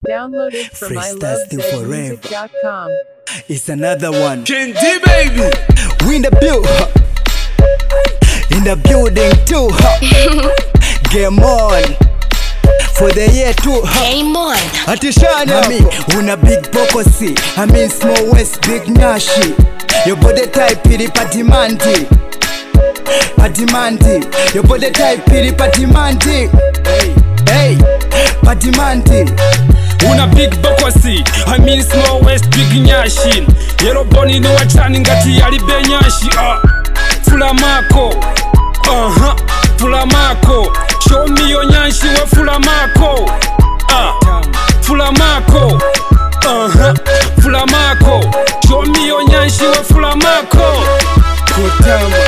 Downloaded from ilovezmusic.com. It's another one. Kendi baby. We in the building too. Game on. For the year too. Game on. Atishana me. Una big bokosi. I mean small west big nashi. Your body type piri patimanti. Patimanti. Your body type piri patimanti. Hey, patimanti. Una big bokosi, I mean small west big nyashin. Yellow bunny no wachani ngati yali benyashi. Fulamako, Fulamako. Show me your nyanshi we Fulamako. Fulamako, Fulamako. Show me your nyanshi we Fulamako. Kotama.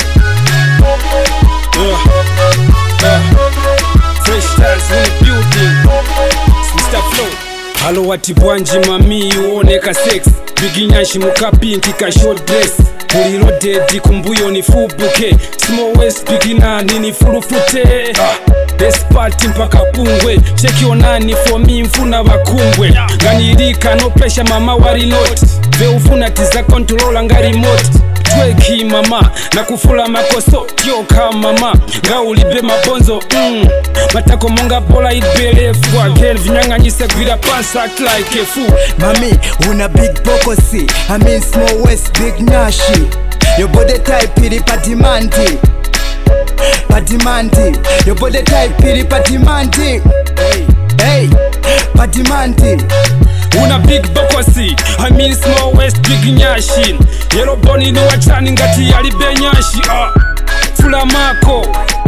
Fresh stars in the building. Mr. Flow. Halo wati bwanji mami uoneka sex. Biginyashi muka pinki ka short dress. Puliro dedi kumbuyo ni fubuke. Small waist bigina nini furufute. Best party mpaka pungwe. Check your nani for me mfuna wakumbwe. Ganirika no pressure mama wari not. Ve ufuna tiza controller nga remote. Tweki mama na kufula makoso yoka mama nga ulibe mabonzo matako monga bola idbele fwa girl vinyanganyise gwira pansa like a fool. Mami una big bokosi, I mean small west big nashi. Your body type piri patimanti. Patimanti. Your body type piri patimanti. Hey, patimanti. Una big bokosi, I mean small west big nyashin. Yellow bunny no wachani ngati yali benyashi. Fulamako,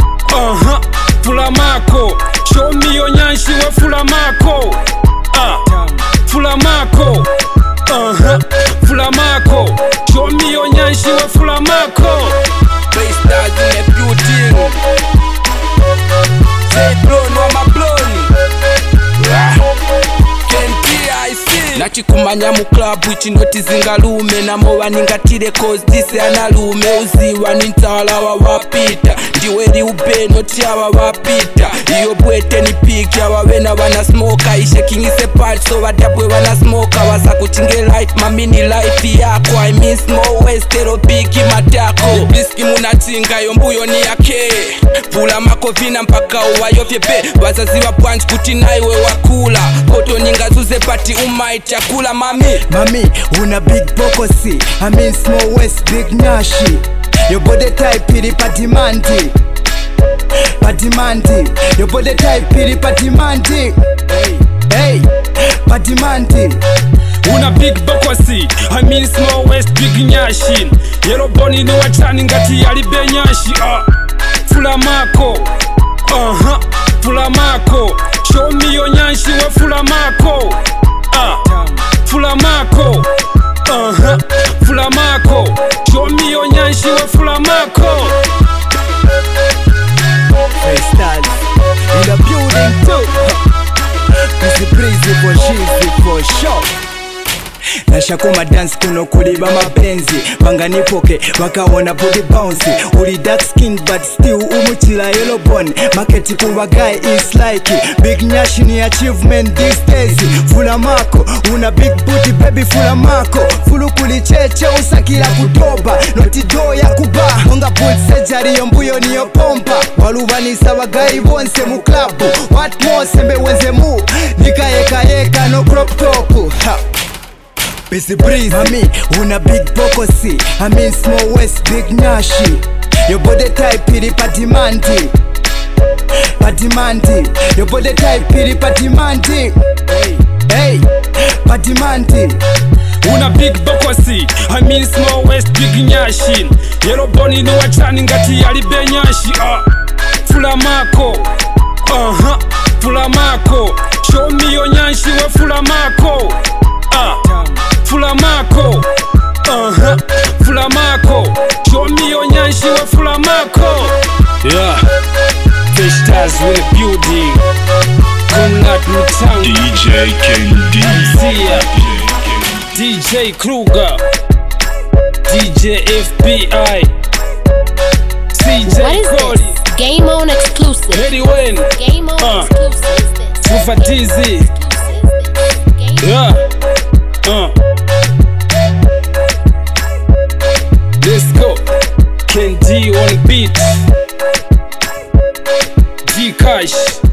Fulamako. Show me your nyanshi we Fulamako. Fulamako, Fulamako. Show me your nyanshi we Fulamako. Fresh stars in the building. Say blown or my blown. Nachikumanya mu club wichinoti zingalume namowa ningatire cause dise analume uziwa nintala wa wapita ndiweri ubeno tiawa wapita iyo bwete ni piki awawena wana smoka ishaking ise part so wadabwe wana smoka wasa kuchinge light mamini life yako I mean small west ero piki matako biski munatinga yombuyo ni yake pula makovina mpaka uwayofye pe wazazi wa branch kuti naiwe wakula poto ningazuze pati umai chakula mami. Mami, una big bokosi, I mean small west big nashi. Your body type piri patimanti. Patimanti. Your body type piri patimanti. Hey, patimanti. Una big bokosi, I mean small west big nyashin. Yellow bunny no wachani ngati yali benyashi. Fulamako, Fulamako. Show me your nyanshi we Fulamako. Fulamako, Fulamako. Show me your nyanshi we Fulamako. Fresh stars in the building too. Breezy for cheesy for sure. Nashakoma dance kuno kuliba mabenzi banganipoke wakaona body bounce. Uli dark skin but still umuchila yellow bone. Market kuwa guy is like big nyashi ni achievement these days. Fulamako una big booty baby Fulamako. Fulu kulicheche usakila kutoba noti do ya kuba. Onga bull surgery yombuyo niyo pompa. Waluvanisa wagai bonse mu club. What more sembe wenze mu. Nika yeka no crop top. Busy breeze. Mami, una big bokosi, I mean small west big nashi. Your body type piri patimanti. Patimanti. Your body type piri patimanti. Hey, patimanti. Una big bokosi, I mean small west big nyashin. Yellow bunny no wachani ngati yali benyashi. Fulamako, Fulamako. Show me your nyanshi we Fulamako. Fulamako, Fulamako. Show me your nyanshi we Fulamako. Yeah, Fresh stars in the building. Come not Nutang. DJ Kendi. Sia, DJ Kruger, DJ FBI, CJ What is Cody. this? Game on exclusive. Ready when? Game on exclusive. Fufa DZ. Exclusive. Let's go. Ken D on beat. D Cash.